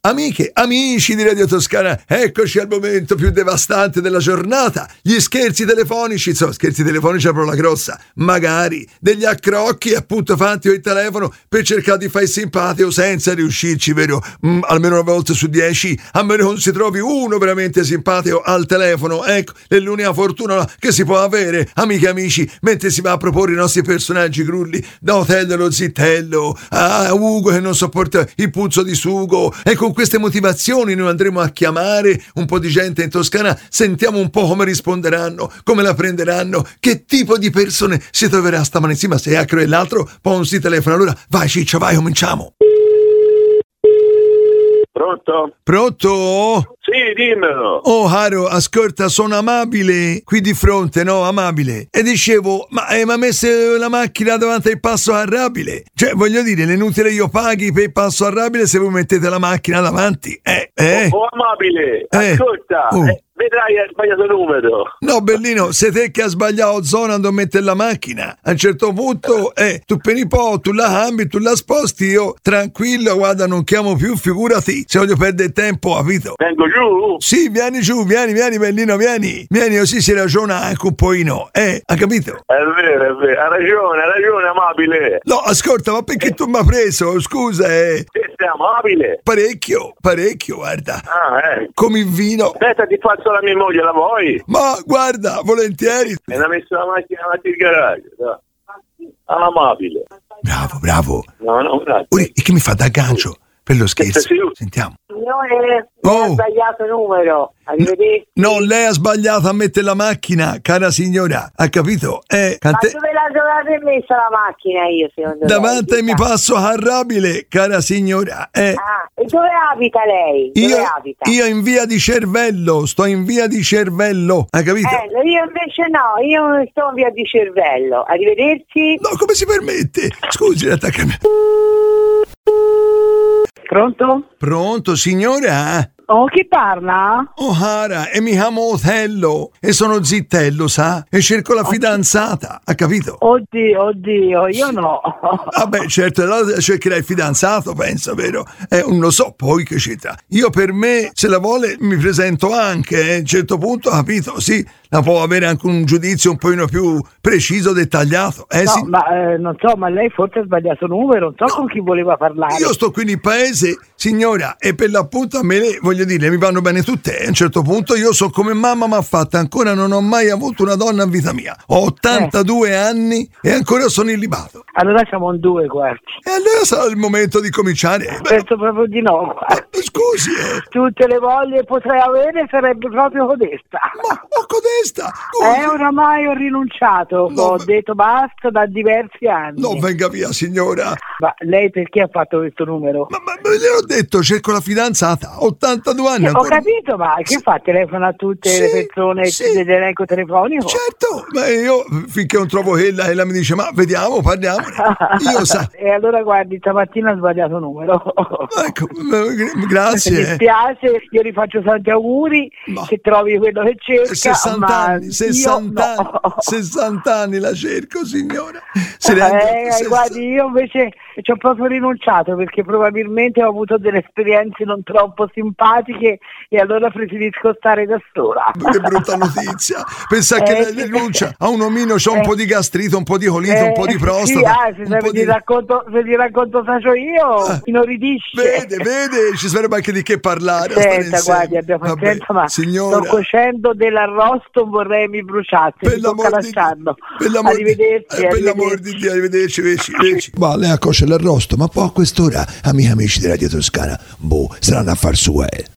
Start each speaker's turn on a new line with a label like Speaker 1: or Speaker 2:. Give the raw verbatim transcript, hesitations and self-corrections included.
Speaker 1: Amiche, amici di Radio Toscana, eccoci al momento più devastante della giornata. Gli scherzi telefonici, insomma, scherzi telefonici a parola grossa, magari degli accrocchi appunto fatti il telefono per cercare di fare simpatico senza riuscirci, vero? Mm, almeno una volta su dieci, a meno non si trovi uno veramente simpatico al telefono. Ecco, è l'unica fortuna che si può avere, amiche e amici, mentre si va a proporre i nostri personaggi grulli, da Otello lo zitello, a Ugo che non sopporta il puzzo di sugo, e con queste motivazioni noi andremo a chiamare un po' di gente in Toscana, sentiamo un po' come risponderanno, come la prenderanno, che tipo di persone si troverà stamattina, se Acro e l'altro poi non si telefona. Allora vai Ciccio, vai, cominciamo.
Speaker 2: Pronto?
Speaker 1: Pronto?
Speaker 2: Sì, dimmelo.
Speaker 1: Oh caro, ascolta, sono Amabile qui di fronte, no? Amabile. E dicevo, ma eh, ma messe la macchina davanti al passo carrabile? Cioè, voglio dire, l'inutile io paghi per il passo carrabile se voi mettete la macchina davanti. Eh, eh?
Speaker 2: Oh, oh Amabile,
Speaker 1: Eh.
Speaker 2: ascolta,
Speaker 1: Oh.
Speaker 2: eh, vedrai hai sbagliato numero.
Speaker 1: No, Bellino, sei te che ha sbagliato zona dove mettere la macchina. A un certo punto, eh, tu per un po', tu la cambi, tu la sposti, io tranquillo, guarda, non chiamo più, figurati, se voglio perdere tempo, capito?
Speaker 2: Vengo giù?
Speaker 1: Sì, vieni giù, vieni, vieni, Bellino, vieni. Vieni, così si ragiona anche un pochino, eh, ha capito?
Speaker 2: È vero, è vero, ha ragione, ha ragione Amabile.
Speaker 1: No, ascolta, ma perché tu mi hai preso? Scusa, eh.
Speaker 2: Che sei Amabile?
Speaker 1: Parecchio, parecchio, guarda.
Speaker 2: Ah, eh.
Speaker 1: Come il vino.
Speaker 2: Aspetta, ti faccio la mia moglie, la vuoi?
Speaker 1: Ma guarda, volentieri.
Speaker 2: E l'ha messo la macchina davanti al garage, dai. Amabile.
Speaker 1: Bravo, bravo.
Speaker 2: No, no, grazie.
Speaker 1: Uri, e che mi fa da gancio per lo scherzo?
Speaker 2: Sì, sì.
Speaker 1: Sentiamo.
Speaker 3: Signore,
Speaker 1: Oh.
Speaker 3: ho sbagliato numero. Arrivederci.
Speaker 1: No, lei ha sbagliato a mettere la macchina, cara signora, ha capito? Eh,
Speaker 3: Ma
Speaker 1: cante-
Speaker 3: dove la dovete messa la macchina io, secondo
Speaker 1: davanti
Speaker 3: lei?
Speaker 1: mi passo carrabile, cara signora. Eh,
Speaker 3: Ah, e dove abita lei? Dove
Speaker 1: io,
Speaker 3: abita?
Speaker 1: io in via di Cervello, sto in via di Cervello, ha capito?
Speaker 3: Eh, io invece no, io non sto in via di Cervello. Arrivederci.
Speaker 1: No, come si permette? Scusi, attaccami.
Speaker 3: Pronto?
Speaker 1: Pronto, signora?
Speaker 3: Oh, chi parla?
Speaker 1: Oh, cara, e mi chiamo Otello e sono zittello, sa? E cerco la fidanzata, ha capito?
Speaker 3: Oddio, oddio, io no.
Speaker 1: Vabbè, certo, allora cercherai il fidanzato, penso, vero? Eh, non lo so poi che c'entra. Io per me, se la vuole, mi presento anche, eh, a un certo punto, capito? Sì, la può avere anche un giudizio un pochino più preciso, dettagliato, eh
Speaker 3: No,
Speaker 1: sì.
Speaker 3: ma eh, non so, ma lei forse ha sbagliato numero, non so
Speaker 1: No.
Speaker 3: con chi voleva parlare.
Speaker 1: Io sto qui nel paese, signora, e per l'appunto a me, le- voglio dire, mi vanno bene tutte. A un certo punto io so come mamma mi ha fatta, ancora non ho mai avuto una donna in vita mia. Ho ottantadue anni e ancora sono illibato.
Speaker 3: Allora siamo in due quarti.
Speaker 1: E allora sarà il momento di cominciare. Beh,
Speaker 3: Penso proprio di no.
Speaker 1: ma- scusi, eh.
Speaker 3: Tutte le voglie potrei avere sarebbe proprio codesta.
Speaker 1: Ma ho codesta! Scusi.
Speaker 3: Eh, oramai ho rinunciato,
Speaker 1: No,
Speaker 3: ho
Speaker 1: ma-
Speaker 3: detto basta da diversi anni.
Speaker 1: No, venga via, signora.
Speaker 3: Ma lei perché ha fatto questo numero?
Speaker 1: Ma, ma, ma gliel'ho detto, cerco la fidanzata. ottantadue anni
Speaker 3: Ho
Speaker 1: ancora.
Speaker 3: capito, ma che
Speaker 1: Sì.
Speaker 3: fa? Telefona a tutte
Speaker 1: Sì,
Speaker 3: le persone
Speaker 1: sì.
Speaker 3: dell'elenco telefonico?
Speaker 1: Certo, ma io finché non trovo quella e la mi dice ma vediamo, parliamone. Io sa.
Speaker 3: E allora guardi, stamattina ha sbagliato numero.
Speaker 1: Ecco, eh,
Speaker 3: Mi
Speaker 1: grazie.
Speaker 3: dispiace, io vi faccio tanti auguri
Speaker 1: Ma-
Speaker 3: che trovi quello che cerca.
Speaker 1: sessanta
Speaker 3: ma
Speaker 1: anni,
Speaker 3: io
Speaker 1: sessanta
Speaker 3: no.
Speaker 1: anni, sessanta anni la cerco, signora. Se ne rende-
Speaker 3: Eh,
Speaker 1: sessanta
Speaker 3: guardi, io invece ci ho proprio rinunciato perché probabilmente ho avuto delle esperienze non troppo simpatiche e allora preferisco stare da sola.
Speaker 1: Che brutta notizia. Pensa che
Speaker 3: Eh,
Speaker 1: lei
Speaker 3: sì.
Speaker 1: rinuncia a un omino, c'ha un
Speaker 3: Eh.
Speaker 1: po' di gastrite, un po' di colite, un po' di
Speaker 3: Eh,
Speaker 1: prostata.
Speaker 3: Sì, ah, se,
Speaker 1: un
Speaker 3: se
Speaker 1: po'
Speaker 3: ti racconto, se ti racconto faccio io,
Speaker 1: Ah.
Speaker 3: inorridisce.
Speaker 1: Vede, vede, ci sarebbe anche di che parlare. a stare
Speaker 3: Senta,
Speaker 1: insieme.
Speaker 3: guardi, abbiamo
Speaker 1: Vabbè,
Speaker 3: pazienza, ma
Speaker 1: signora,
Speaker 3: sto cuocendo dell'arrosto, vorrei mi bruciasse,
Speaker 1: per
Speaker 3: mi tocca
Speaker 1: l'amor di Dio,
Speaker 3: lasciarlo.
Speaker 1: per l'amor di-
Speaker 3: Arrivederci,
Speaker 1: eh, per l'amor
Speaker 3: arrivederci.
Speaker 1: di Dio, arrivederci, arrivederci, arrivederci. Ma lei a cuocere l'arrosto, ma poi a quest'ora, amici amici di Radio Toscana, boh, saranno a far su, eh.